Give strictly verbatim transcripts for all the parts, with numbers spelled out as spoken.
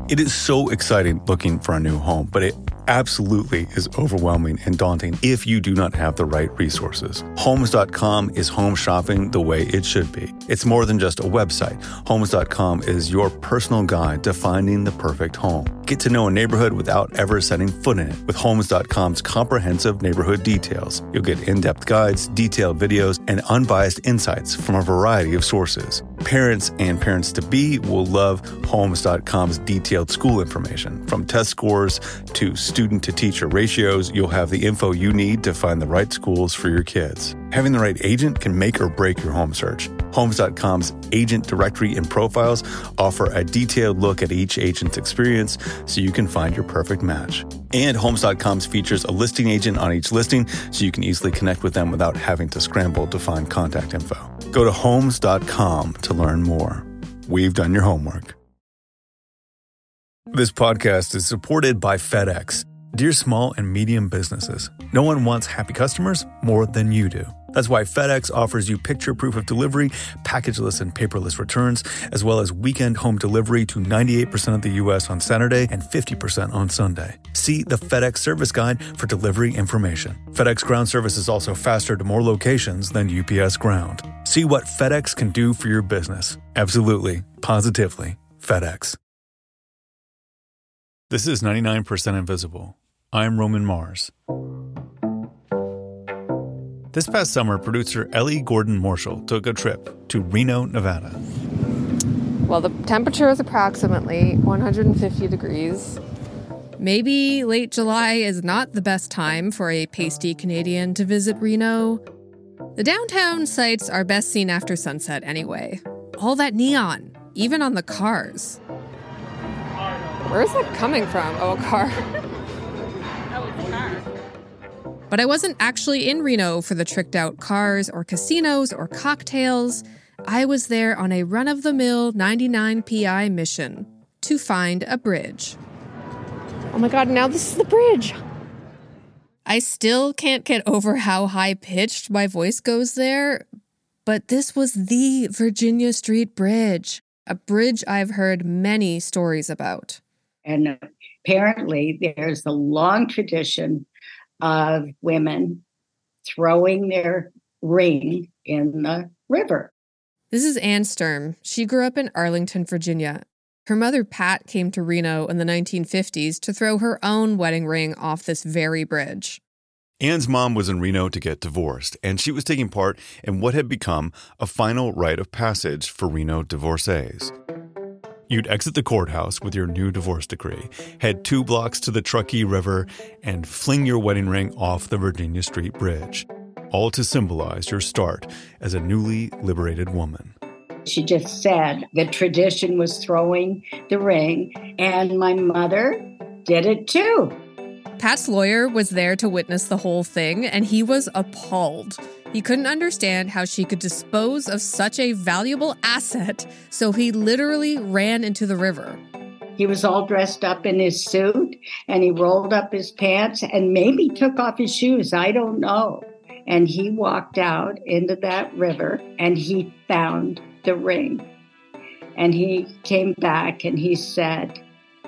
It is so exciting looking for a new home, but it absolutely is overwhelming and daunting if you do not have the right resources. Homes dot com is home shopping the way it should be. It's more than just a website. Homes dot com is your personal guide to finding the perfect home. Get to know a neighborhood without ever setting foot in it. With Homes dot com's comprehensive neighborhood details, you'll get in-depth guides, detailed videos, and unbiased insights from a variety of sources. Parents and parents-to-be will love Homes dot com's detailed school information. From test scores to student-to-teacher ratios, you'll have the info you need to find the right schools for your kids. Having the right agent can make or break your home search. Homes dot com's agent directory and profiles offer a detailed look at each agent's experience so you can find your perfect match. And Homes dot com's features a listing agent on each listing so you can easily connect with them without having to scramble to find contact info. Go to Homes dot com to learn more. We've done your homework. This podcast is supported by FedEx. Dear small and medium businesses, no one wants happy customers more than you do. That's why FedEx offers you picture proof of delivery, packageless and paperless returns, as well as weekend home delivery to ninety-eight percent of the U S on Saturday and fifty percent on Sunday. See the FedEx service guide for delivery information. FedEx Ground service is also faster to more locations than U P S Ground. See what FedEx can do for your business. Absolutely, positively, FedEx. This is ninety-nine percent Invisible. I'm Roman Mars. This past summer, producer Ellie Gordon Marshall took a trip to Reno, Nevada. Well, the temperature is approximately one hundred fifty degrees. Maybe late July is not the best time for a pasty Canadian to visit Reno. The downtown sights are best seen after sunset anyway. All that neon, even on the cars. Where is that coming from? Oh, a car. But I wasn't actually in Reno for the tricked-out cars or casinos or cocktails. I was there on a run-of-the-mill ninety-nine P I mission to find a bridge. Oh my God, now this is the bridge. I still can't get over how high-pitched my voice goes there, but this was the Virginia Street Bridge, a bridge I've heard many stories about. And apparently there's a long tradition of women throwing their ring in the river. This is Ann Sturm. She grew up in Arlington, Virginia. Her mother, Pat, came to Reno in the nineteen fifties to throw her own wedding ring off this very bridge. Ann's mom was in Reno to get divorced, and she was taking part in what had become a final rite of passage for Reno divorcees. You'd exit the courthouse with your new divorce decree, head two blocks to the Truckee River, and fling your wedding ring off the Virginia Street Bridge, all to symbolize your start as a newly liberated woman. She just said the tradition was throwing the ring, and my mother did it too. Pat's lawyer was there to witness the whole thing, and he was appalled. He couldn't understand how she could dispose of such a valuable asset, so he literally ran into the river. He was all dressed up in his suit, and he rolled up his pants and maybe took off his shoes. I don't know. And he walked out into that river, and he found the ring. And he came back and he said,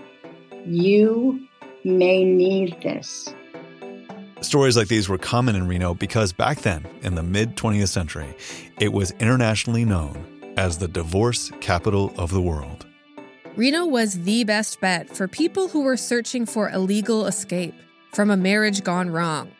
"You may need this." Stories like these were common in Reno because back then, in the mid-twentieth century, it was internationally known as the divorce capital of the world. Reno was the best bet for people who were searching for a legal escape from a marriage gone wrong.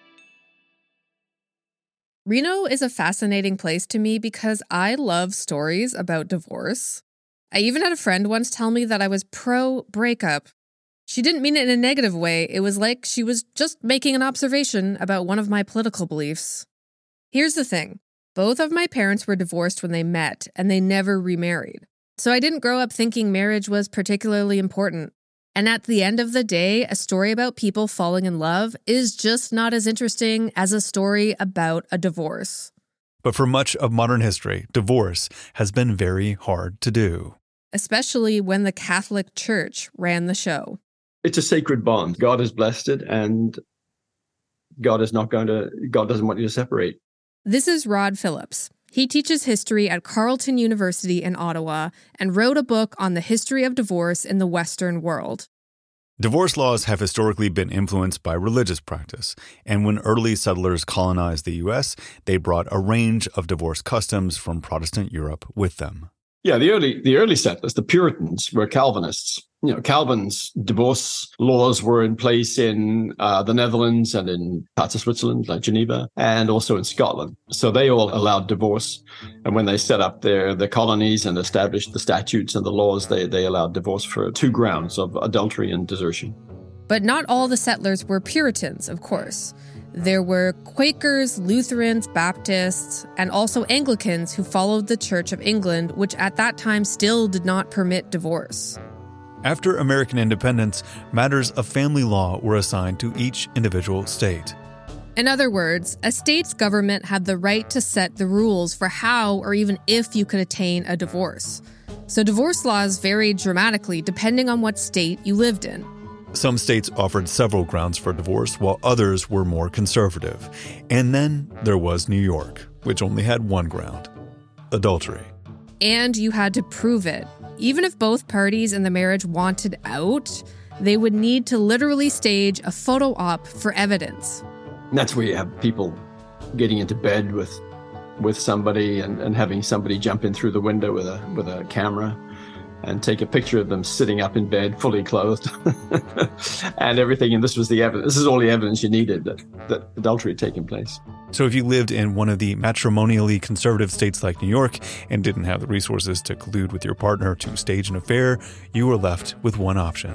Reno is a fascinating place to me because I love stories about divorce. I even had a friend once tell me that I was pro-breakup. She didn't mean it in a negative way. It was like she was just making an observation about one of my political beliefs. Here's the thing. Both of my parents were divorced when they met, and they never remarried. So I didn't grow up thinking marriage was particularly important. And at the end of the day, a story about people falling in love is just not as interesting as a story about a divorce. But for much of modern history, divorce has been very hard to do. Especially when the Catholic Church ran the show. It's a sacred bond. God has blessed it, and God is not going to, God doesn't want you to separate. This is Rod Phillips. He teaches history at Carleton University in Ottawa and wrote a book on the history of divorce in the Western world. Divorce laws have historically been influenced by religious practice, and when early settlers colonized the U S, they brought a range of divorce customs from Protestant Europe with them. Yeah, the early the early settlers, the Puritans, were Calvinists. You know, Calvin's divorce laws were in place in uh, the Netherlands and in parts of Switzerland, like Geneva, and also in Scotland. So they all allowed divorce. And when they set up their, their colonies and established the statutes and the laws, they, they allowed divorce for two grounds of adultery and desertion. But not all the settlers were Puritans, of course. There were Quakers, Lutherans, Baptists, and also Anglicans who followed the Church of England, which at that time still did not permit divorce. After American independence, matters of family law were assigned to each individual state. In other words, a state's government had the right to set the rules for how or even if you could attain a divorce. So divorce laws varied dramatically depending on what state you lived in. Some states offered several grounds for divorce, while others were more conservative. And then there was New York, which only had one ground: adultery. And you had to prove it. Even if both parties in the marriage wanted out, they would need to literally stage a photo op for evidence. And that's where you have people getting into bed with with somebody and, and having somebody jump in through the window with a with a camera and take a picture of them sitting up in bed, fully clothed, and everything. And this was the evidence. This is all the evidence you needed that, that adultery had taken place. So if you lived in one of the matrimonially conservative states like New York and didn't have the resources to collude with your partner to stage an affair, you were left with one option: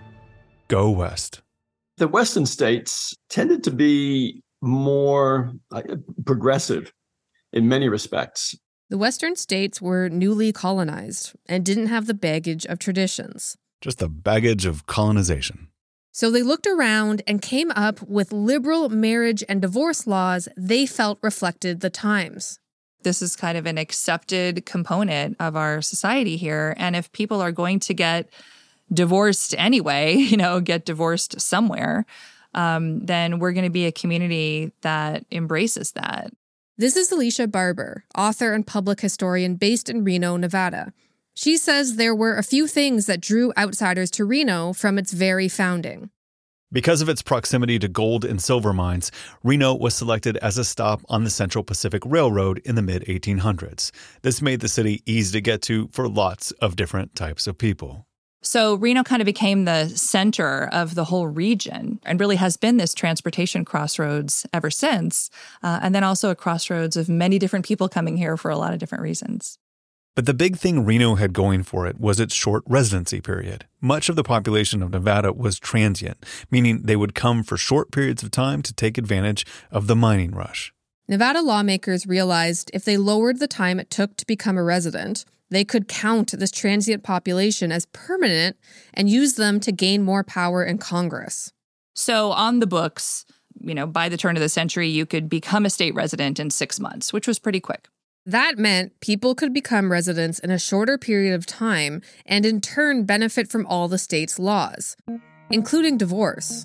go west. The Western states tended to be more uh, progressive in many respects. The Western states were newly colonized and didn't have the baggage of traditions. Just the baggage of colonization. So they looked around and came up with liberal marriage and divorce laws they felt reflected the times. This is kind of an accepted component of our society here. And if people are going to get divorced anyway, you know, get divorced somewhere, um, then we're going to be a community that embraces that. This is Alicia Barber, author and public historian based in Reno, Nevada. She says there were a few things that drew outsiders to Reno from its very founding. Because of its proximity to gold and silver mines, Reno was selected as a stop on the Central Pacific Railroad in the mid eighteen hundreds. This made the city easy to get to for lots of different types of people. So Reno kind of became the center of the whole region and really has been this transportation crossroads ever since, uh, and then also a crossroads of many different people coming here for a lot of different reasons. But the big thing Reno had going for it was its short residency period. Much of the population of Nevada was transient, meaning they would come for short periods of time to take advantage of the mining rush. Nevada lawmakers realized if they lowered the time it took to become a resident, they could count this transient population as permanent and use them to gain more power in Congress. So on the books, you know, by the turn of the century, you could become a state resident in six months, which was pretty quick. That meant people could become residents in a shorter period of time and in turn benefit from all the state's laws, including divorce.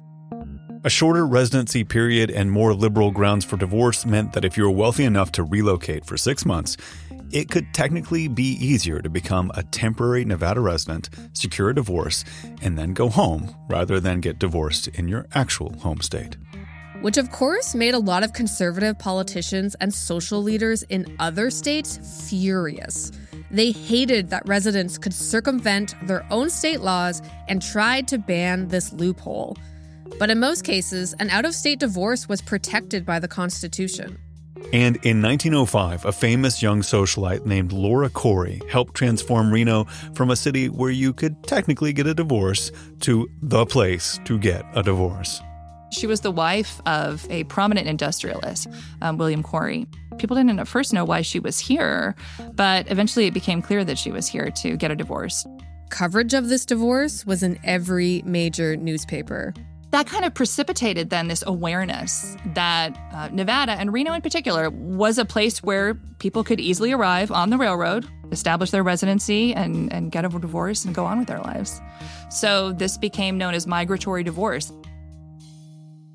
A shorter residency period and more liberal grounds for divorce meant that if you were wealthy enough to relocate for six months, it could technically be easier to become a temporary Nevada resident, secure a divorce, and then go home rather than get divorced in your actual home state. Which, of course, made a lot of conservative politicians and social leaders in other states furious. They hated that residents could circumvent their own state laws and tried to ban this loophole. But in most cases, an out-of-state divorce was protected by the Constitution. And in nineteen oh five, a famous young socialite named Laura Corey helped transform Reno from a city where you could technically get a divorce to the place to get a divorce. She was the wife of a prominent industrialist, um, William Corey. People didn't at first know why she was here, but eventually it became clear that she was here to get a divorce. Coverage of this divorce was in every major newspaper. That kind of precipitated then this awareness that uh, Nevada, and Reno in particular, was a place where people could easily arrive on the railroad, establish their residency, and, and get a divorce and go on with their lives. So this became known as migratory divorce.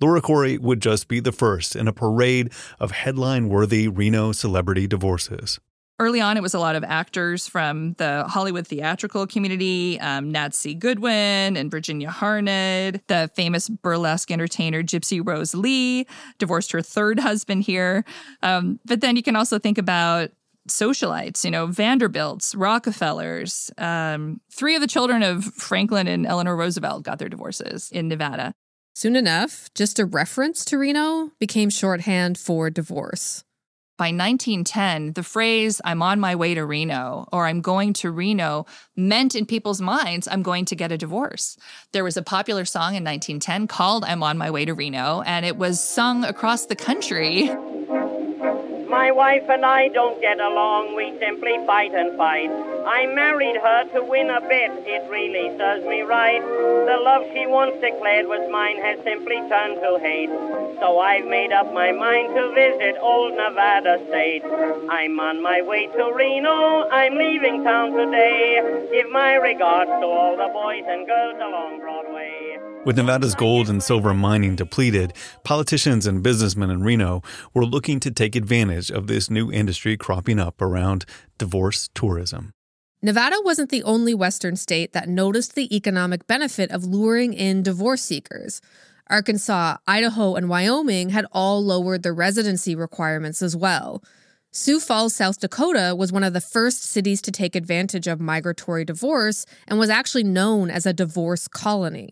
Laura Corey would just be the first in a parade of headline-worthy Reno celebrity divorces. Early on, it was a lot of actors from the Hollywood theatrical community, um, Nancy Goodwin and Virginia Harned. The famous burlesque entertainer Gypsy Rose Lee divorced her third husband here. Um, but then you can also think about socialites, you know, Vanderbilts, Rockefellers. Um, three of the children of Franklin and Eleanor Roosevelt got their divorces in Nevada. Soon enough, just a reference to Reno became shorthand for divorce. By nineteen ten, the phrase, I'm on my way to Reno, or I'm going to Reno, meant in people's minds, I'm going to get a divorce. There was a popular song in nineteen ten called I'm on my way to Reno, and it was sung across the country. My wife and I don't get along, we simply fight and fight. I married her to win a bet, it really serves me right. The love she once declared was mine has simply turned to hate. So I've made up my mind to visit old Nevada State. I'm on my way to Reno, I'm leaving town today. Give my regards to all the boys and girls along Broadway. With Nevada's gold and silver mining depleted, politicians and businessmen in Reno were looking to take advantage of this new industry cropping up around divorce tourism. Nevada wasn't the only Western state that noticed the economic benefit of luring in divorce seekers. Arkansas, Idaho, and Wyoming had all lowered their residency requirements as well. Sioux Falls, South Dakota was one of the first cities to take advantage of migratory divorce and was actually known as a divorce colony.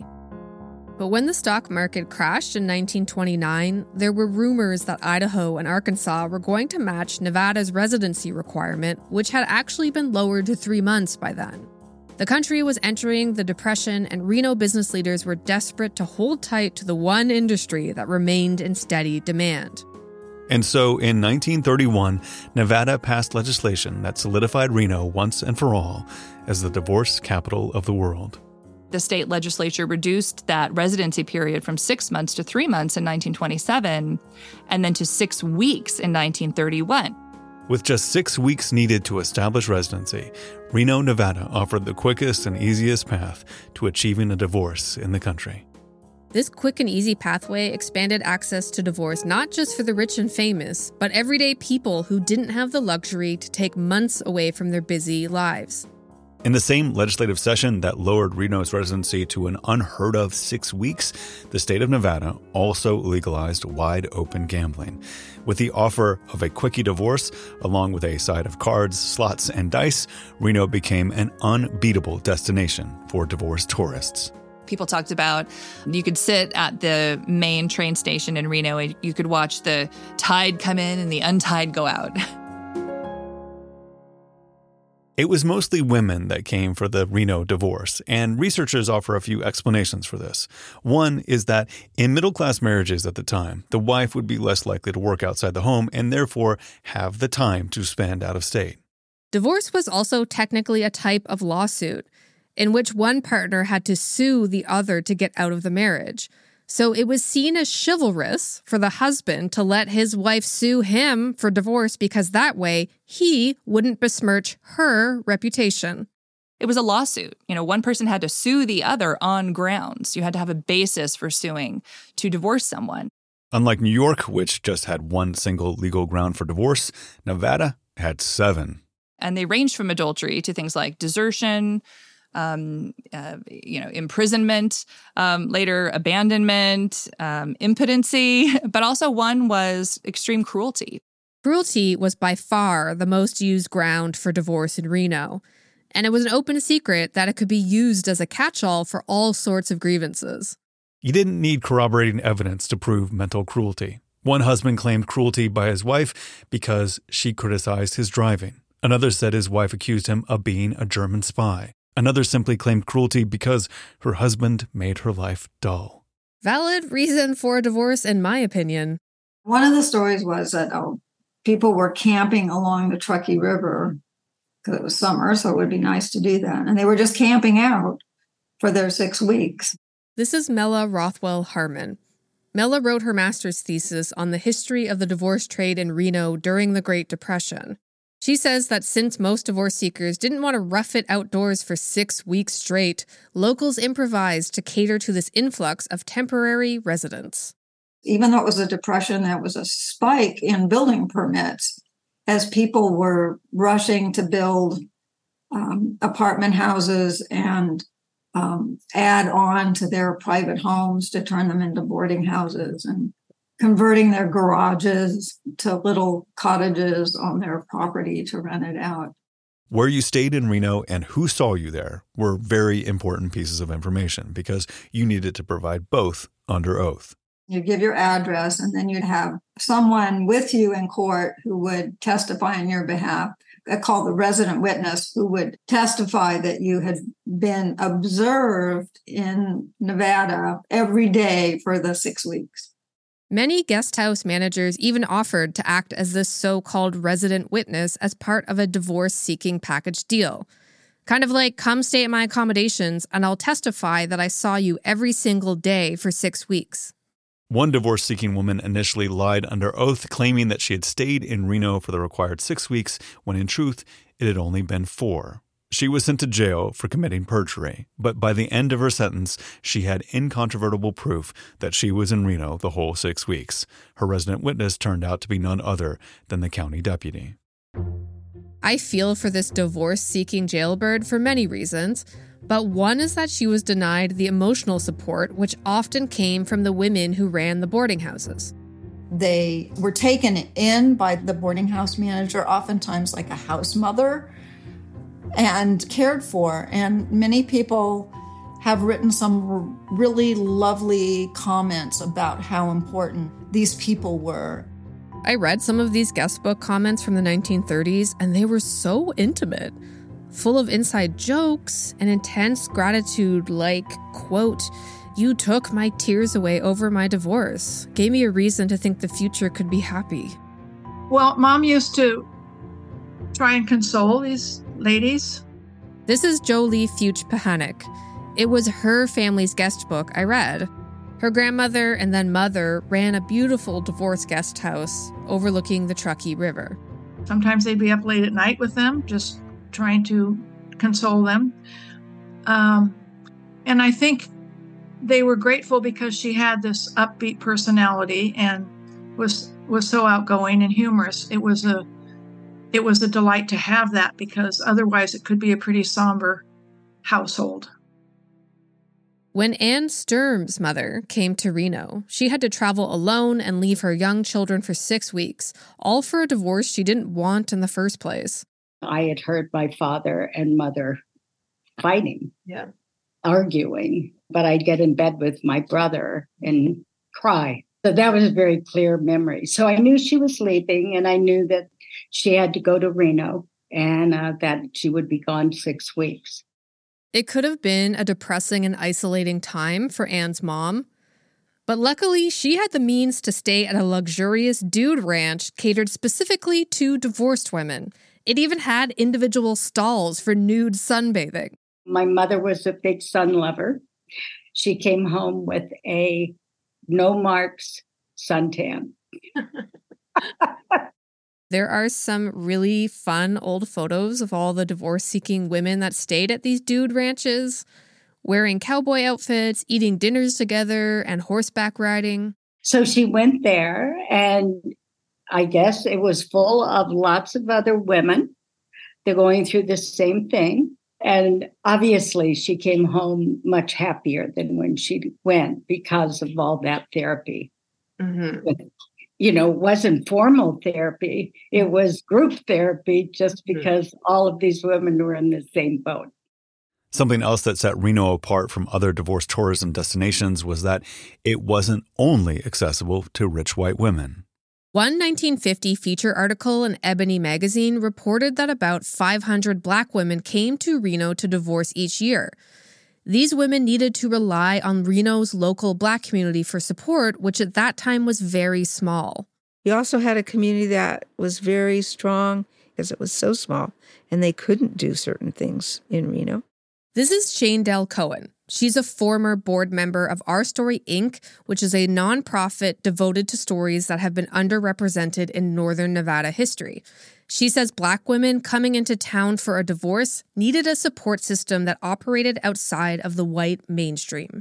But when the stock market crashed in nineteen twenty-nine, there were rumors that Idaho and Arkansas were going to match Nevada's residency requirement, which had actually been lowered to three months by then. The country was entering the Depression, and Reno business leaders were desperate to hold tight to the one industry that remained in steady demand. And so in nineteen thirty-one, Nevada passed legislation that solidified Reno once and for all as the divorce capital of the world. The state legislature reduced that residency period from six months to three months in nineteen twenty-seven, and then to six weeks in nineteen thirty-one. With just six weeks needed to establish residency, Reno, Nevada offered the quickest and easiest path to achieving a divorce in the country. This quick and easy pathway expanded access to divorce not just for the rich and famous, but everyday people who didn't have the luxury to take months away from their busy lives. In the same legislative session that lowered Reno's residency to an unheard of six weeks, the state of Nevada also legalized wide-open gambling. With the offer of a quickie divorce, along with a side of cards, slots, and dice, Reno became an unbeatable destination for divorce tourists. People talked about you could sit at the main train station in Reno and you could watch the tide come in and the untide go out. It was mostly women that came for the Reno divorce, and researchers offer a few explanations for this. One is that in middle-class marriages at the time, the wife would be less likely to work outside the home and therefore have the time to spend out of state. Divorce was also technically a type of lawsuit, in which one partner had to sue the other to get out of the marriage. So it was seen as chivalrous for the husband to let his wife sue him for divorce because that way he wouldn't besmirch her reputation. It was a lawsuit. You know, one person had to sue the other on grounds. You had to have a basis for suing to divorce someone. Unlike New York, which just had one single legal ground for divorce, Nevada had seven. And they ranged from adultery to things like desertion, Um, uh, you know, imprisonment, um, later abandonment, um, impotency, but also one was extreme cruelty. Cruelty was by far the most used ground for divorce in Reno, and it was an open secret that it could be used as a catch-all for all sorts of grievances. You didn't need corroborating evidence to prove mental cruelty. One husband claimed cruelty by his wife because she criticized his driving. Another said his wife accused him of being a German spy. Another simply claimed cruelty because her husband made her life dull. Valid reason for a divorce, in my opinion. One of the stories was that oh, people were camping along the Truckee River because it was summer, so it would be nice to do that. And they were just camping out for their six weeks. This is Mela Rothwell Harmon. Mela wrote her master's thesis on the history of the divorce trade in Reno during the Great Depression. She says that since most divorce seekers didn't want to rough it outdoors for six weeks straight, locals improvised to cater to this influx of temporary residents. Even though it was a depression, there was a spike in building permits as people were rushing to build um, apartment houses and um, add on to their private homes to turn them into boarding houses and converting their garages to little cottages on their property to rent it out. Where you stayed in Reno and who saw you there were very important pieces of information because you needed to provide both under oath. You'd give your address, and then you'd have someone with you in court who would testify on your behalf, called the resident witness, who would testify that you had been observed in Nevada every day for the six weeks. Many guest house managers even offered to act as this so-called resident witness as part of a divorce-seeking package deal. Kind of like, come stay at my accommodations and I'll testify that I saw you every single day for six weeks. One divorce-seeking woman initially lied under oath, claiming that she had stayed in Reno for the required six weeks, when in truth, it had only been four. She was sent to jail for committing perjury, but by the end of her sentence, she had incontrovertible proof that she was in Reno the whole six weeks. Her resident witness turned out to be none other than the county deputy. I feel for this divorce-seeking jailbird for many reasons, but one is that she was denied the emotional support which often came from the women who ran the boarding houses. They were taken in by the boarding house manager, oftentimes like a house mother, and cared for. And many people have written some really lovely comments about how important these people were. I read some of these guest book comments from the nineteen thirties, and they were so intimate, full of inside jokes and intense gratitude like, quote, "You took my tears away over my divorce, gave me a reason to think the future could be happy." Well, Mom used to try and console these ladies. This is Jolie Fuchs Pahanik. It was her family's guest book I read. Her grandmother and then mother ran a beautiful divorce guest house overlooking the Truckee River. Sometimes they'd be up late at night with them, just trying to console them. Um, and I think they were grateful because she had this upbeat personality and was was so outgoing and humorous. It was a it was a delight to have that, because otherwise it could be a pretty somber household. When Ann Sturm's mother came to Reno, she had to travel alone and leave her young children for six weeks, all for a divorce she didn't want in the first place. I had heard my father and mother fighting, Yeah. arguing, but I'd get in bed with my brother and cry. So that was a very clear memory. So I knew she was leaving, and I knew that she had to go to Reno and uh, that she would be gone six weeks. It could have been a depressing and isolating time for Ann's mom, but luckily she had the means to stay at a luxurious dude ranch catered specifically to divorced women. It even had individual stalls for nude sunbathing. My mother was a big sun lover. She came home with a no marks suntan. There are some really fun old photos of all the divorce-seeking women that stayed at these dude ranches, wearing cowboy outfits, eating dinners together, and horseback riding. So she went there, and I guess it was full of lots of other women. They're going through the same thing. And obviously, she came home much happier than when she went because of all that therapy. Mm-hmm. You know, it wasn't formal therapy. It was group therapy just because all of these women were in the same boat. Something else that set Reno apart from other divorce tourism destinations was that it wasn't only accessible to rich white women. One nineteen fifty feature article in Ebony magazine reported that about five hundred black women came to Reno to divorce each year. These women needed to rely on Reno's local black community for support, which at that time was very small. We also had a community that was very strong because it was so small, and they couldn't do certain things in Reno. This is Shane Dell Cohen. She's a former board member of Our Story, Incorporated, which is a nonprofit devoted to stories that have been underrepresented in Northern Nevada history. She says black women coming into town for a divorce needed a support system that operated outside of the white mainstream.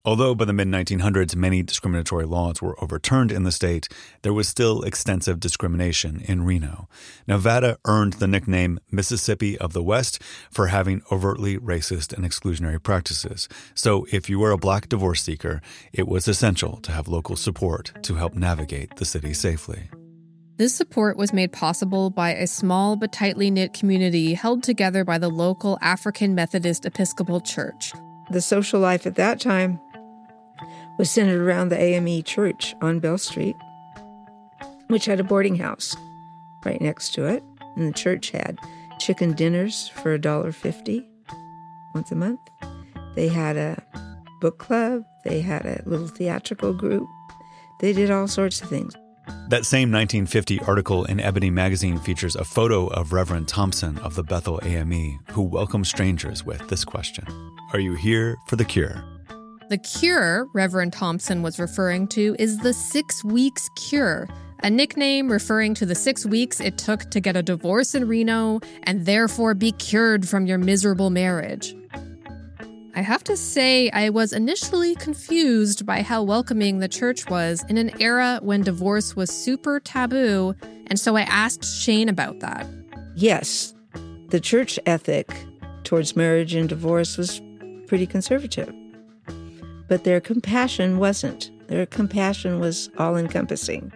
Although by the mid nineteen hundreds many discriminatory laws were overturned in the state, there was still extensive discrimination in Reno. Nevada earned the nickname Mississippi of the West for having overtly racist and exclusionary practices. So if you were a black divorce seeker, it was essential to have local support to help navigate the city safely. This support was made possible by a small but tightly knit community held together by the local African Methodist Episcopal Church. The social life at that time was centered around the A M E Church on Bell Street, which had a boarding house right next to it. And the church had chicken dinners for one dollar fifty once a month. They had a book club. They had a little theatrical group. They did all sorts of things. That same nineteen fifty article in Ebony magazine features a photo of Reverend Thompson of the Bethel A M E, who welcomed strangers with this question: "Are you here for the cure?" The cure Reverend Thompson was referring to is the Six Weeks Cure, a nickname referring to the six weeks it took to get a divorce in Reno and therefore be cured from your miserable marriage. I have to say, I was initially confused by how welcoming the church was in an era when divorce was super taboo, and so I asked Shane about that. Yes, the church ethic towards marriage and divorce was pretty conservative. But their compassion wasn't. Their compassion was all-encompassing.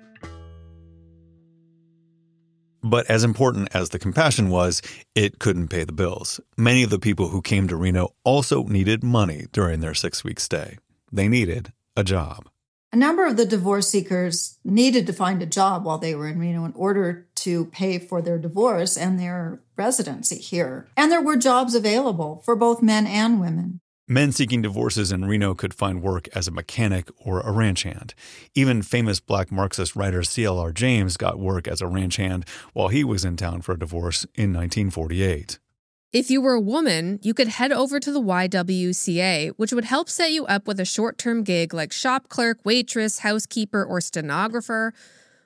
But as important as the compassion was, it couldn't pay the bills. Many of the people who came to Reno also needed money during their six-week stay. They needed a job. A number of the divorce seekers needed to find a job while they were in Reno in order to pay for their divorce and their residency here. And there were jobs available for both men and women. Men seeking divorces in Reno could find work as a mechanic or a ranch hand. Even famous black Marxist writer C L R James got work as a ranch hand while he was in town for a divorce in nineteen forty-eight. If you were a woman, you could head over to the Y W C A, which would help set you up with a short-term gig like shop clerk, waitress, housekeeper, or stenographer.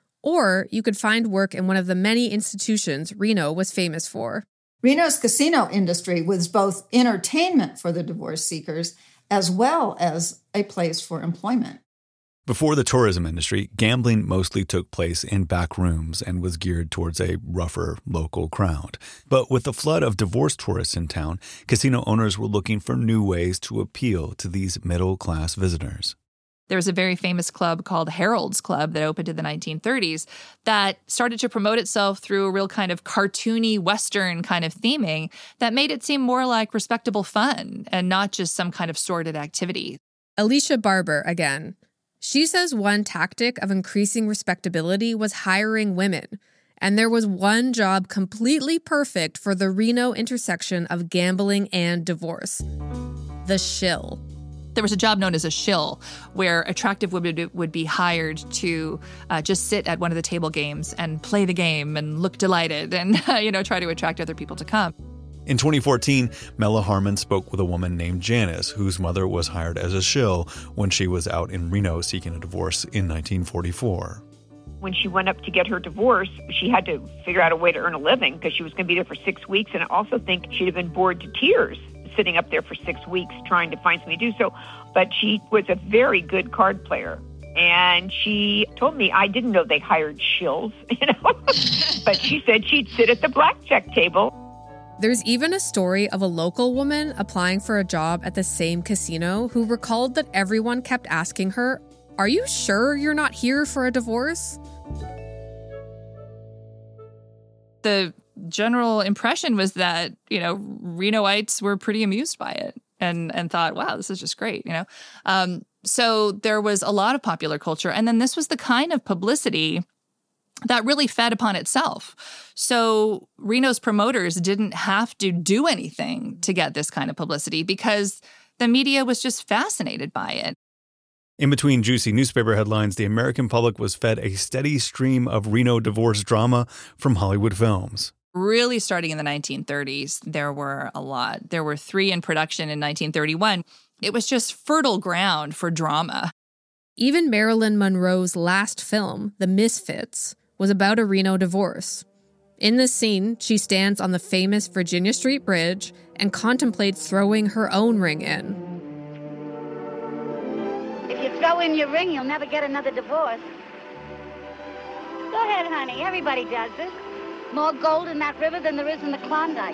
Or you could find work in one of the many institutions Reno was famous for. Reno's casino industry was both entertainment for the divorce seekers as well as a place for employment. Before the tourism industry, gambling mostly took place in back rooms and was geared towards a rougher local crowd. But with the flood of divorce tourists in town, casino owners were looking for new ways to appeal to these middle-class visitors. There was a very famous club called Harold's Club that opened in the nineteen thirties that started to promote itself through a real kind of cartoony Western kind of theming that made it seem more like respectable fun and not just some kind of sordid activity. Alicia Barber again. She says one tactic of increasing respectability was hiring women, and there was one job completely perfect for the Reno intersection of gambling and divorce: the shill. There was a job known as a shill, where attractive women would be hired to uh, just sit at one of the table games and play the game and look delighted and, uh, you know, try to attract other people to come. In twenty fourteen, Mela Harmon spoke with a woman named Janice, whose mother was hired as a shill when she was out in Reno seeking a divorce in nineteen forty-four. When she went up to get her divorce, she had to figure out a way to earn a living because she was going to be there for six weeks. And I also think she'd have been bored to tears sitting up there for six weeks trying to find something to do so. But she was a very good card player. And she told me, I didn't know they hired shills, you know, but she said she'd sit at the blackjack table. There's even a story of a local woman applying for a job at the same casino who recalled that everyone kept asking her, "Are you sure you're not here for a divorce?" The general impression was that, you know, Renoites were pretty amused by it and and thought, wow, this is just great, you know. Um, so there was a lot of popular culture. And then this was the kind of publicity that really fed upon itself. So Reno's promoters didn't have to do anything to get this kind of publicity because the media was just fascinated by it. In between juicy newspaper headlines, the American public was fed a steady stream of Reno divorce drama from Hollywood films. Really starting in the nineteen thirties, there were a lot. There were three in production in nineteen thirty-one. It was just fertile ground for drama. Even Marilyn Monroe's last film, The Misfits, was about a Reno divorce. In this scene, she stands on the famous Virginia Street Bridge and contemplates throwing her own ring in. throw in your ring, you'll never get another divorce. Go ahead, honey. Everybody does this. More gold in that river than there is in the Klondike.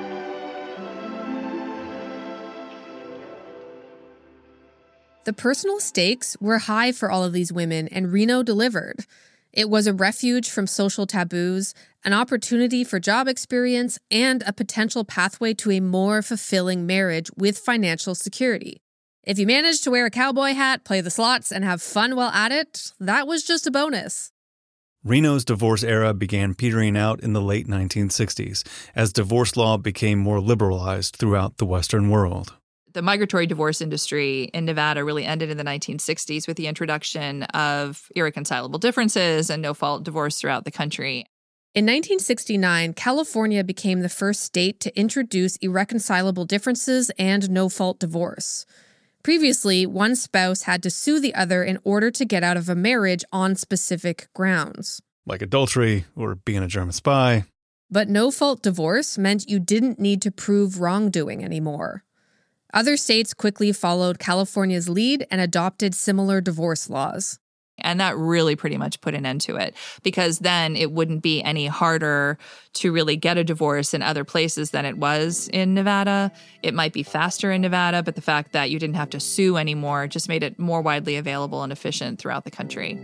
The personal stakes were high for all of these women, and Reno delivered. It was a refuge from social taboos, an opportunity for job experience, and a potential pathway to a more fulfilling marriage with financial security. If you managed to wear a cowboy hat, play the slots, and have fun while at it, that was just a bonus. Reno's divorce era began petering out in the late nineteen sixties as divorce law became more liberalized throughout the Western world. The migratory divorce industry in Nevada really ended in the nineteen sixties with the introduction of irreconcilable differences and no-fault divorce throughout the country. In nineteen sixty-nine, California became the first state to introduce irreconcilable differences and no-fault divorce. Previously, one spouse had to sue the other in order to get out of a marriage on specific grounds. Like adultery or being a German spy. But no-fault divorce meant you didn't need to prove wrongdoing anymore. Other states quickly followed California's lead and adopted similar divorce laws. And that really pretty much put an end to it, because then it wouldn't be any harder to really get a divorce in other places than it was in Nevada. It might be faster in Nevada, but the fact that you didn't have to sue anymore just made it more widely available and efficient throughout the country.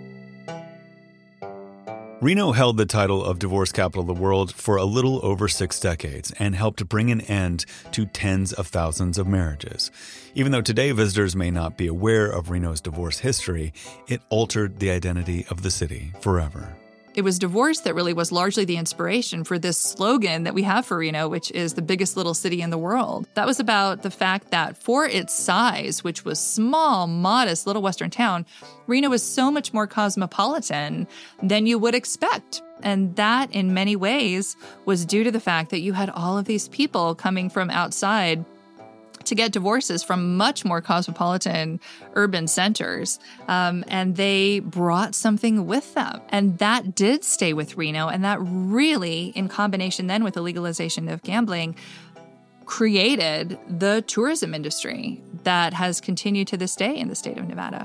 Reno held the title of divorce capital of the world for a little over six decades and helped bring an end to tens of thousands of marriages. Even though today visitors may not be aware of Reno's divorce history, it altered the identity of the city forever. It was divorce that really was largely the inspiration for this slogan that we have for Reno, which is the biggest little city in the world. That was about the fact that for its size, which was small, modest, little Western town, Reno was so much more cosmopolitan than you would expect. And that, in many ways, was due to the fact that you had all of these people coming from outside to get divorces from much more cosmopolitan urban centers. Um, and they brought something with them. And that did stay with Reno. And that really, in combination then with the legalization of gambling, created the tourism industry that has continued to this day in the state of Nevada.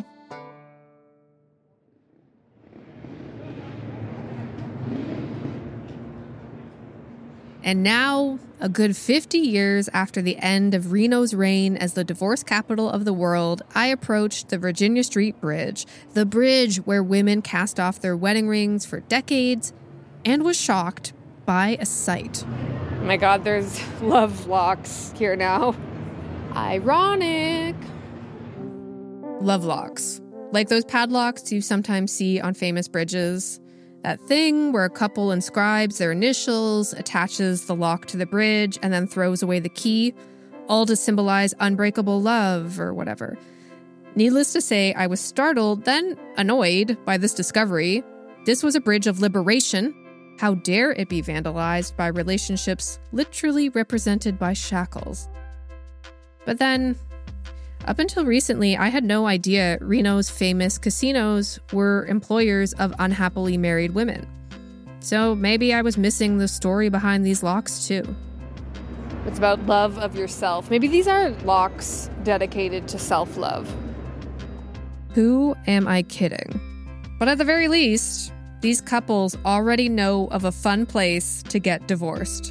And now, a good fifty years after the end of Reno's reign as the divorce capital of the world, I approached the Virginia Street Bridge, the bridge where women cast off their wedding rings for decades, and was shocked by a sight. Oh my God, there's love locks here now. Ironic. Love locks. Like those padlocks you sometimes see on famous bridges. That thing where a couple inscribes their initials, attaches the lock to the bridge, and then throws away the key, all to symbolize unbreakable love or whatever. Needless to say, I was startled, then annoyed by this discovery. This was a bridge of liberation. How dare it be vandalized by relationships literally represented by shackles? But then, up until recently, I had no idea Reno's famous casinos were employers of unhappily married women. So maybe I was missing the story behind these locks too. It's about love of yourself. Maybe these are locks dedicated to self-love. Who am I kidding? But at the very least, these couples already know of a fun place to get divorced.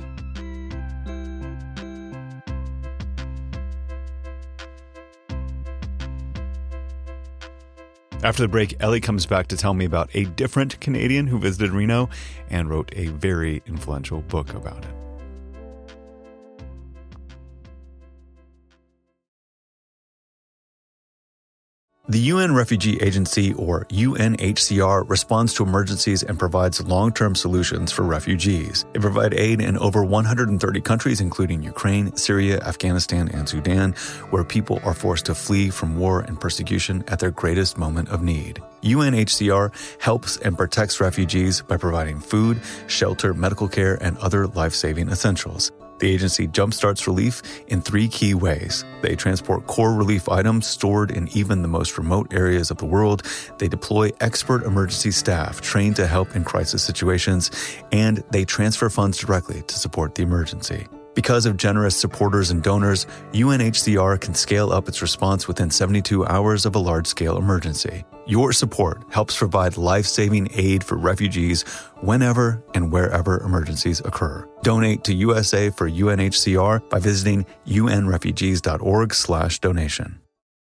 After the break, Ellie comes back to tell me about a different Canadian who visited Reno and wrote a very influential book about it. The U N Refugee Agency, or U N H C R, responds to emergencies and provides long-term solutions for refugees. They provide aid in over one hundred thirty countries, including Ukraine, Syria, Afghanistan, and Sudan, where people are forced to flee from war and persecution at their greatest moment of need. U N H C R helps and protects refugees by providing food, shelter, medical care, and other life-saving essentials. The agency jumpstarts relief in three key ways. They transport core relief items stored in even the most remote areas of the world. They deploy expert emergency staff trained to help in crisis situations. And they transfer funds directly to support the emergency. Because of generous supporters and donors, U N H C R can scale up its response within seventy-two hours of a large-scale emergency. Your support helps provide life-saving aid for refugees whenever and wherever emergencies occur. Donate to U S A for U N H C R by visiting unrefugees.org slash donation.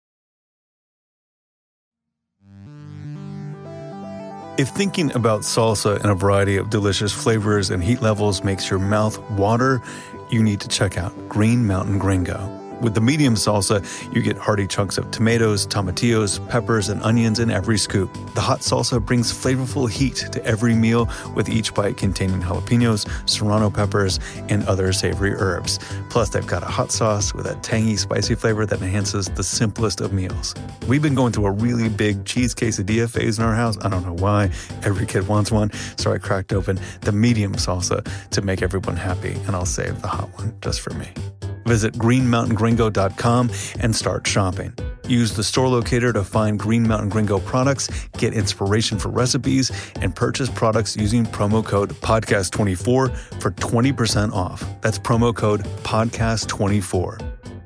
If thinking about salsa in a variety of delicious flavors and heat levels makes your mouth water, you need to check out Green Mountain Gringo. With the medium salsa, you get hearty chunks of tomatoes, tomatillos, peppers, and onions in every scoop. The hot salsa brings flavorful heat to every meal, with each bite containing jalapenos, serrano peppers, and other savory herbs. Plus, they've got a hot sauce with a tangy, spicy flavor that enhances the simplest of meals. We've been going through a really big cheese quesadilla phase in our house. I don't know why. Every kid wants one, so I cracked open the medium salsa to make everyone happy, and I'll save the hot one just for me. Visit green mountain gringo dot com and start shopping. Use the store locator to find Green Mountain Gringo products, get inspiration for recipes, and purchase products using promo code podcast twenty-four for twenty percent off. That's promo code podcast twenty-four.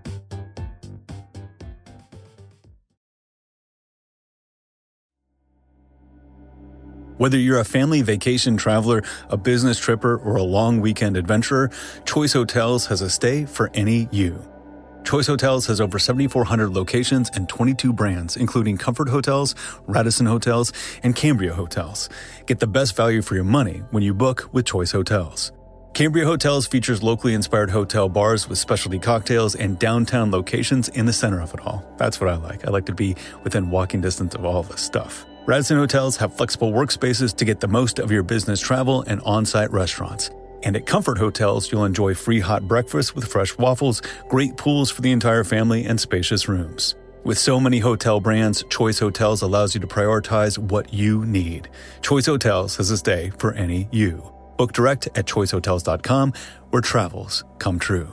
Whether you're a family vacation traveler, a business tripper, or a long weekend adventurer, Choice Hotels has a stay for any you. Choice Hotels has over seventy-four hundred locations and twenty-two brands, including Comfort Hotels, Radisson Hotels, and Cambria Hotels. Get the best value for your money when you book with Choice Hotels. Cambria Hotels features locally inspired hotel bars with specialty cocktails and downtown locations in the center of it all. That's what I like. I like to be within walking distance of all this stuff. Radisson Hotels have flexible workspaces to get the most of your business travel and on-site restaurants. And at Comfort Hotels, you'll enjoy free hot breakfast with fresh waffles, great pools for the entire family, and spacious rooms. With so many hotel brands, Choice Hotels allows you to prioritize what you need. Choice Hotels has a stay for any you. Book direct at choice hotels dot com, where travels come true.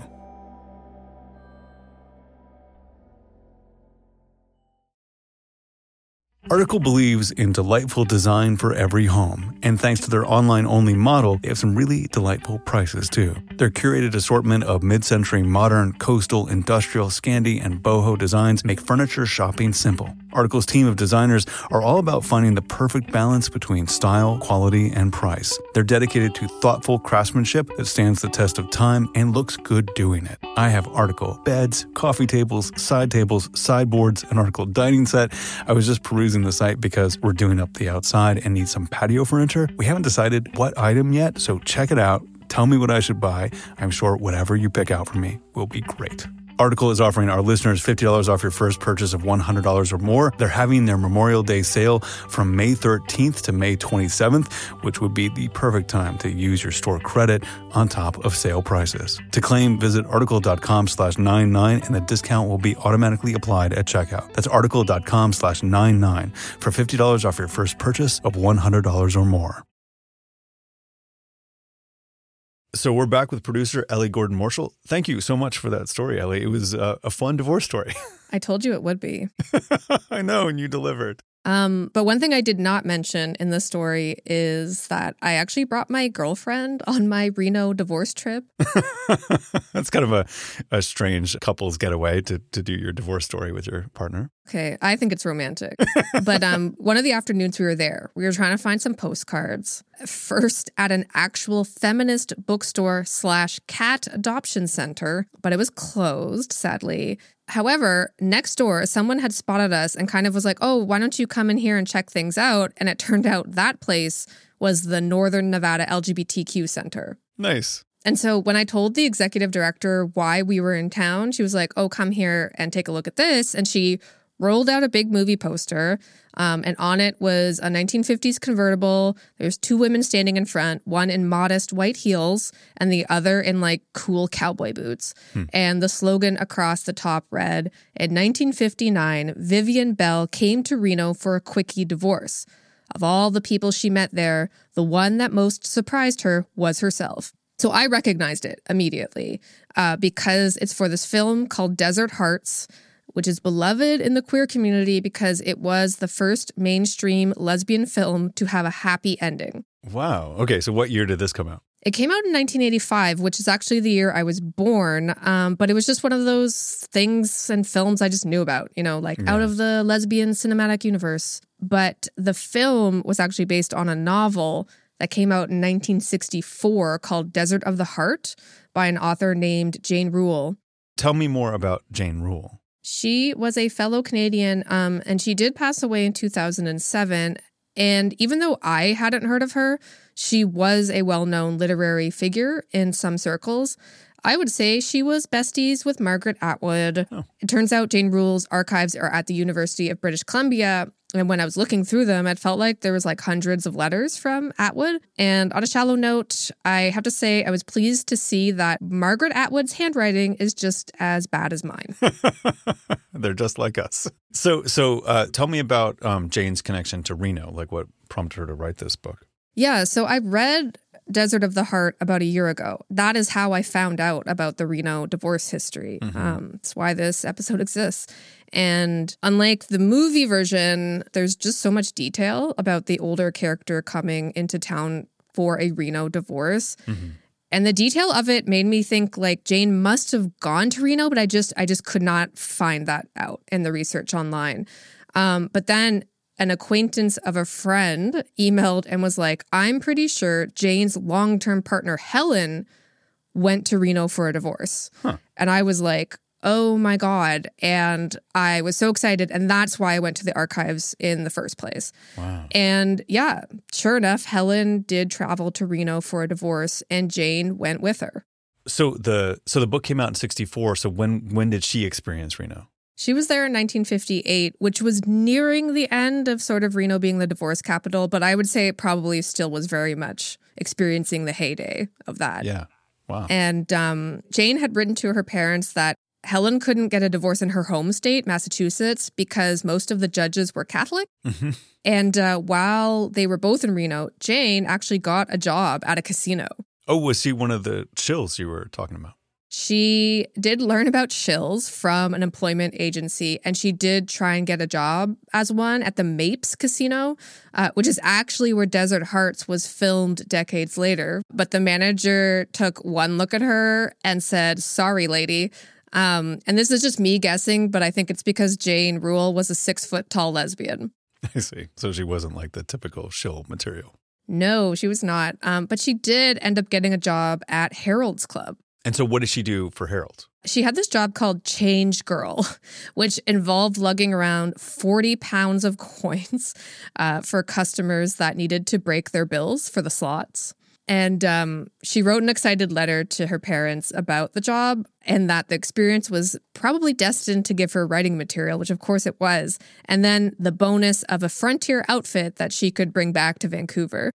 Article believes in delightful design for every home, and thanks to their online-only model, they have some really delightful prices too. Their curated assortment of mid-century modern, coastal, industrial, Scandi, and boho designs make furniture shopping simple. Article's team of designers are all about finding the perfect balance between style, quality, and price. They're dedicated to thoughtful craftsmanship that stands the test of time and looks good doing it. I have Article beds, coffee tables, side tables, sideboards, an Article dining set. I was just perusing the site because we're doing up the outside and need some patio furniture. We haven't decided what item yet, so check it out. Tell me what I should buy. I'm sure whatever you pick out for me will be great. Article is offering our listeners fifty dollars off your first purchase of one hundred dollars or more. They're having their Memorial Day sale from May thirteenth to May twenty-seventh, which would be the perfect time to use your store credit on top of sale prices. To claim, visit article.com slash 99 and the discount will be automatically applied at checkout. That's article.com slash 99 for fifty dollars off your first purchase of one hundred dollars or more. So we're back with producer Ellie Gordon Marshall. Thank you so much for that story, Ellie. It was uh, a fun divorce story. I told you it would be. I know, and you delivered. Um, but one thing I did not mention in the story is that I actually brought my girlfriend on my Reno divorce trip. That's kind of a, a strange couple's getaway to, to do your divorce story with your partner. Okay, I think it's romantic. But um, one of the afternoons we were there, we were trying to find some postcards. First at an actual feminist bookstore slash cat adoption center, but it was closed, sadly. However, next door, someone had spotted us and kind of was like, oh, why don't you come in here and check things out? And it turned out that place was the Northern Nevada L G B T Q Center. Nice. And so when I told the executive director why we were in town, she was like, oh, come here and take a look at this. And she rolled out a big movie poster, um, and on it was a nineteen fifties convertible. There's two women standing in front, one in modest white heels and the other in like cool cowboy boots. Hmm. And the slogan across the top read, in nineteen fifty-nine, Vivian Bell came to Reno for a quickie divorce. Of all the people she met there, the one that most surprised her was herself. So I recognized it immediately uh, because it's for this film called Desert Hearts, which is beloved in the queer community because it was the first mainstream lesbian film to have a happy ending. Wow. Okay, so what year did this come out? It came out in nineteen eighty-five, which is actually the year I was born. Um, but it was just one of those things and films I just knew about, you know, like yeah. out of the lesbian cinematic universe. But the film was actually based on a novel that came out in nineteen sixty-four called Desert of the Heart by an author named Jane Rule. Tell me more about Jane Rule. She was a fellow Canadian, um, and she did pass away in two thousand seven. And even though I hadn't heard of her, she was a well-known literary figure in some circles. I would say she was besties with Margaret Atwood. Oh. It turns out Jane Rule's archives are at the University of British Columbia. And when I was looking through them, it felt like there was like hundreds of letters from Atwood. And on a shallow note, I have to say I was pleased to see that Margaret Atwood's handwriting is just as bad as mine. They're just like us. So so uh, tell me about um, Jane's connection to Reno, like what prompted her to write this book. Yeah, so I read Desert of the Heart about a year ago. That is how I found out about the Reno divorce history. Mm-hmm. Um, that's why this episode exists. And unlike the movie version, there's just so much detail about the older character coming into town for a Reno divorce. Mm-hmm. And the detail of it made me think like Jane must have gone to Reno, but I just I just could not find that out in the research online. Um, but then an acquaintance of a friend emailed and was like, I'm pretty sure Jane's long-term partner, Helen, went to Reno for a divorce. Huh. And I was like, oh my God. And I was so excited. And that's why I went to the archives in the first place. Wow. And yeah, sure enough, Helen did travel to Reno for a divorce and Jane went with her. So the so the book came out in sixty-four. So when when did she experience Reno? She was there in nineteen fifty-eight, which was nearing the end of sort of Reno being the divorce capital. But I would say it probably still was very much experiencing the heyday of that. Yeah. Wow. And um, Jane had written to her parents that Helen couldn't get a divorce in her home state, Massachusetts, because most of the judges were Catholic. Mm-hmm. And uh, while they were both in Reno, Jane actually got a job at a casino. Oh, was she one of the shills you were talking about? She did learn about shills from an employment agency, and she did try and get a job as one at the Mapes Casino, uh, which is actually where Desert Hearts was filmed decades later. But the manager took one look at her and said, sorry, lady. Um, and this is just me guessing, but I think it's because Jane Rule was a six-foot-tall lesbian. I see. So she wasn't like the typical shill material. No, she was not. Um, but she did end up getting a job at Harold's Club. And so what did she do for Harold? She had this job called Change Girl, which involved lugging around forty pounds of coins uh, for customers that needed to break their bills for the slots. And um, she wrote an excited letter to her parents about the job and that the experience was probably destined to give her writing material, which of course it was. And then the bonus of a frontier outfit that she could bring back to Vancouver.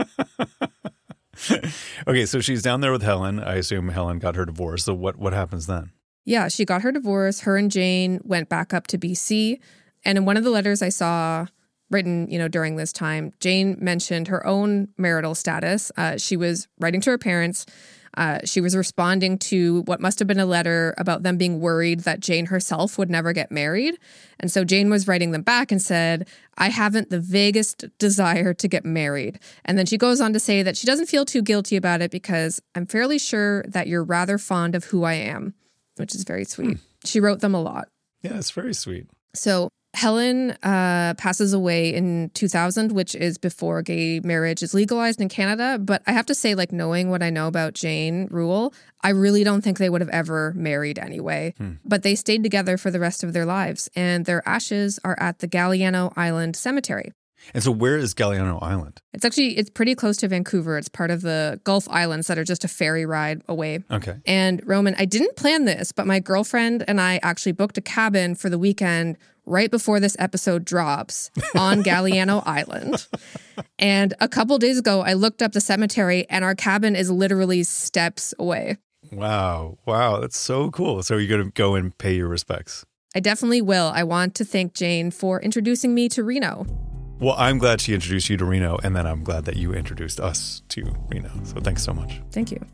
Okay, so she's down there with Helen. I assume Helen got her divorce. So what, what happens then? Yeah, she got her divorce. Her and Jane went back up to B C. And in one of the letters I saw written, you know, during this time, Jane mentioned her own marital status. Uh, she was writing to her parents. Uh, she was responding to what must have been a letter about them being worried that Jane herself would never get married. And so Jane was writing them back and said, I haven't the vaguest desire to get married. And then she goes on to say that she doesn't feel too guilty about it because I'm fairly sure that you're rather fond of who I am, which is very sweet. Hmm. She wrote them a lot. Yeah, it's very sweet. So Helen uh, passes away in two thousand, which is before gay marriage is legalized in Canada. But I have to say, like, knowing what I know about Jane Rule, I really don't think they would have ever married anyway. Hmm. But they stayed together for the rest of their lives, and their ashes are at the Galiano Island Cemetery. And so where is Galiano Island? It's actually, it's pretty close to Vancouver. It's part of the Gulf Islands that are just a ferry ride away. Okay. And Roman, I didn't plan this, but my girlfriend and I actually booked a cabin for the weekend right before this episode drops on Galiano Island. And a couple days ago, I looked up the cemetery and our cabin is literally steps away. Wow. Wow. That's so cool. So you're going to go and pay your respects. I definitely will. I want to thank Jane for introducing me to Reno. Well, I'm glad she introduced you to Reno, and then I'm glad that you introduced us to Reno. So thanks so much. Thank you.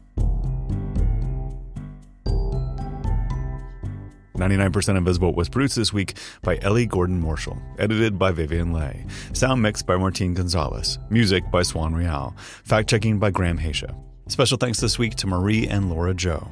ninety-nine percent Invisible was produced this week by Ellie Gordon Marshall, edited by Vivian Leigh, sound mixed by Martine Gonzalez, music by Swan Real, fact-checking by Graham Haisha. Special thanks this week to Marie and Laura Joe.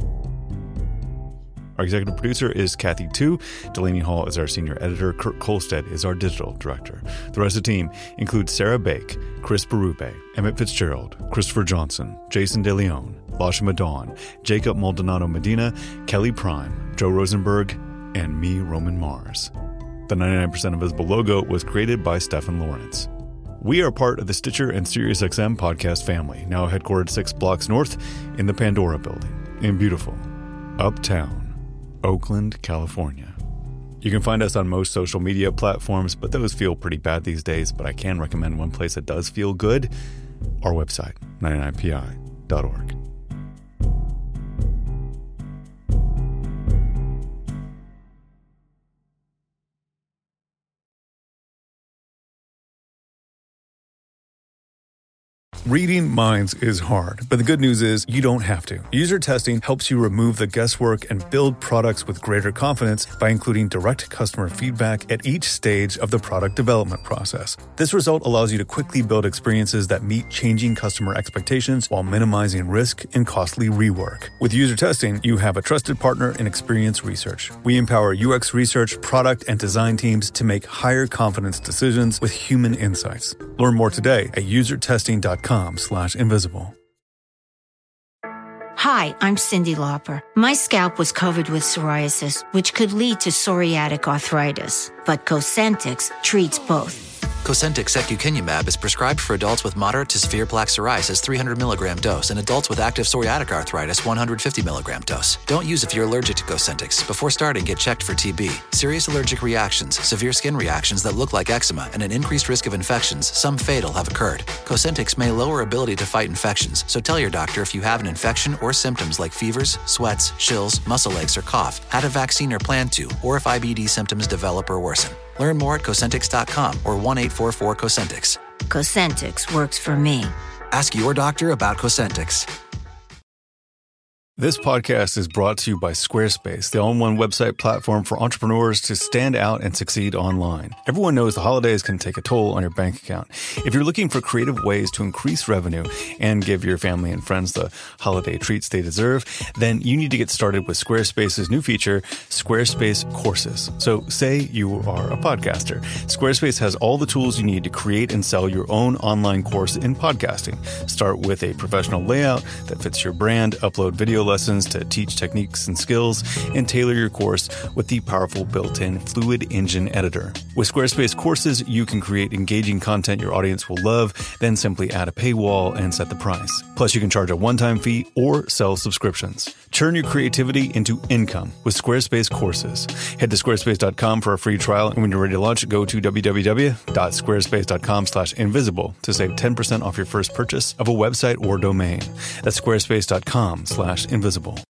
Our executive producer is Kathy Tu. Delaney Hall is our senior editor. Kurt Kolstead is our digital director. The rest of the team includes Sarah Bake, Chris Berube, Emmett Fitzgerald, Christopher Johnson, Jason DeLeon, Lasha Madon, Jacob Maldonado Medina, Kelly Prime, Joe Rosenberg, and me, Roman Mars. The ninety-nine percent Invisible logo was created by Stefan Lawrence. We are part of the Stitcher and SiriusXM podcast family, now headquartered six blocks north in the Pandora building in beautiful Uptown Oakland, California. You can find us on most social media platforms, but those feel pretty bad these days. But I can recommend one place that does feel good, our website, ninety-nine P I dot org. Reading minds is hard, but the good news is you don't have to. User testing helps you remove the guesswork and build products with greater confidence by including direct customer feedback at each stage of the product development process. This result allows you to quickly build experiences that meet changing customer expectations while minimizing risk and costly rework. With user testing, you have a trusted partner in Experience Research. We empower U X research, product, and design teams to make higher confidence decisions with human insights. Learn more today at user testing dot com slash invisible. Hi, I'm Cyndi Lauper. My scalp was covered with psoriasis, which could lead to psoriatic arthritis, but Cosentyx treats both. Cosentyx secukinumab is prescribed for adults with moderate to severe plaque psoriasis three hundred milligram dose and adults with active psoriatic arthritis one hundred fifty milligram dose. Don't use if you're allergic to Cosentyx. Before starting, get checked for T B. Serious allergic reactions, severe skin reactions that look like eczema, and an increased risk of infections, some fatal, have occurred. Cosentyx may lower ability to fight infections, so tell your doctor if you have an infection or symptoms like fevers, sweats, chills, muscle aches, or cough, had a vaccine or plan to, or if I B D symptoms develop or worsen. Learn more at Cosentyx dot com or one eight four four Cosentyx. Cosentyx works for me. Ask your doctor about Cosentyx. This podcast is brought to you by Squarespace, the all-in-one website platform for entrepreneurs to stand out and succeed online. Everyone knows the holidays can take a toll on your bank account. If you're looking for creative ways to increase revenue and give your family and friends the holiday treats they deserve, then you need to get started with Squarespace's new feature, Squarespace Courses. So say you are a podcaster. Squarespace has all the tools you need to create and sell your own online course in podcasting. Start with a professional layout that fits your brand, upload video lessons to teach techniques and skills, and tailor your course with the powerful built-in Fluid Engine editor. With Squarespace Courses, you can create engaging content your audience will love, then simply add a paywall and set the price. Plus, you can charge a one-time fee or sell subscriptions. Turn your creativity into income with Squarespace Courses. Head to squarespace dot com for a free trial, and when you're ready to launch, go to w w w dot squarespace dot com slash invisible to save ten percent off your first purchase of a website or domain. That's squarespace dot com slash invisible.